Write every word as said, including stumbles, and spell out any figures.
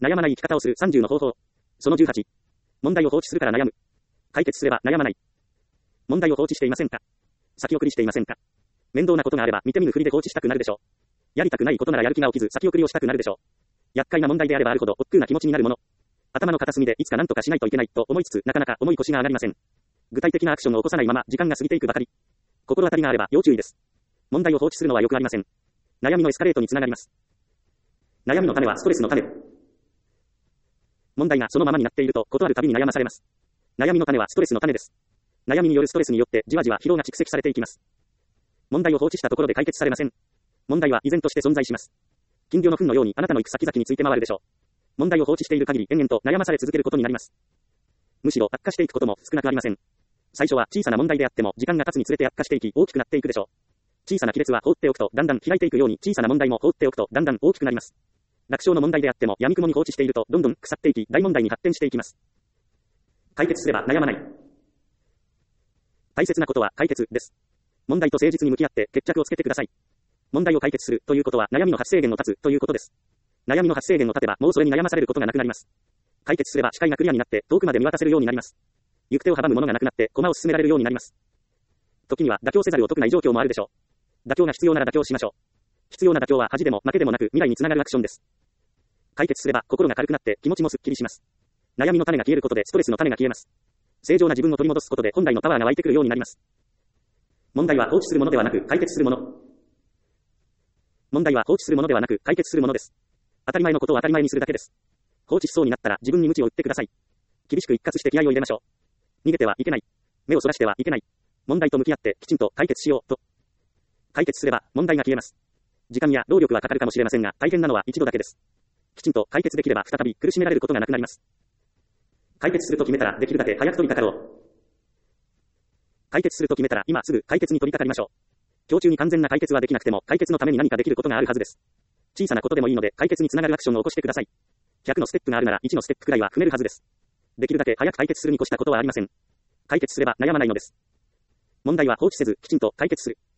悩まない生き方をするさんじゅうの方法。そのじゅうはち。問題を放置するから悩む。解決すれば悩まない。問題を放置していませんか？先送りしていませんか？面倒なことがあれば見て見ぬふりで放置したくなるでしょう。やりたくないことならやる気が起きず先送りをしたくなるでしょう。厄介な問題であればあるほど億劫な気持ちになるもの。頭の片隅でいつか何とかしないといけないと思いつつなかなか重い腰が上がりません。具体的なアクションを起こさないまま時間が過ぎていくばかり。心当たりがあれば要注意です。問題を放置するのは良くありません。悩みのエスカレートにつながります。悩みの種はストレスの種。問題がそのままになっていると断るたびに悩まされます。悩みの種はストレスの種です。悩みによるストレスによってじわじわ疲労が蓄積されていきます。問題を放置したところで解決されません。問題は依然として存在します。金魚の糞のようにあなたの行く先々について回るでしょう。問題を放置している限り延々と悩まされ続けることになります。むしろ悪化していくことも少なくありません。最初は小さな問題であっても時間が経つにつれて悪化していき大きくなっていくでしょう。小さな亀裂は放っておくとだんだん開いていくように小さな問題も放っておくとだんだん大きくなります。楽勝の問題であっても闇雲に放置しているとどんどん腐っていき大問題に発展していきます。解決すれば悩まない。大切なことは解決です。問題と誠実に向き合って決着をつけてください。問題を解決するということは悩みの発生源を断つということです。悩みの発生源を断てばもうそれに悩まされることがなくなります。解決すれば視界がクリアになって遠くまで見渡せるようになります。行く手を阻むものがなくなって駒を進められるようになります。時には妥協せざるを得ない状況もあるでしょう。妥協が必要なら妥協しましょう。必要な妥協は恥でも負けでもなく未来につながるアクションです。解決すれば心が軽くなって気持ちもすっきりします。悩みの種が消えることでストレスの種が消えます。正常な自分を取り戻すことで本来のパワーが湧いてくるようになります。問題は放置するものではなく解決するもの。問題は放置するものではなく解決するものです。当たり前のことを当たり前にするだけです。放置しそうになったら自分に鞭を打ってください。厳しく一括して気合を入れましょう。逃げてはいけない。目をそらしてはいけない。問題と向き合ってきちんと解決しようと。解決すれば問題が消えます。時間や労力はかかるかもしれませんが大変なのは一度だけです。きちんと解決できれば再び苦しめられることがなくなります。解決すると決めたらできるだけ早く取り掛かろう。解決すると決めたら今すぐ解決に取り掛かりましょう。今日中に完全な解決はできなくても解決のために何かできることがあるはずです。小さなことでもいいので解決につながるアクションを起こしてください。ひゃくのステップがあるならいちのステップくらいは踏めるはずです。できるだけ早く解決するに越したことはありません。解決すれば悩まないのです。問題は放置せずきちんと解決する。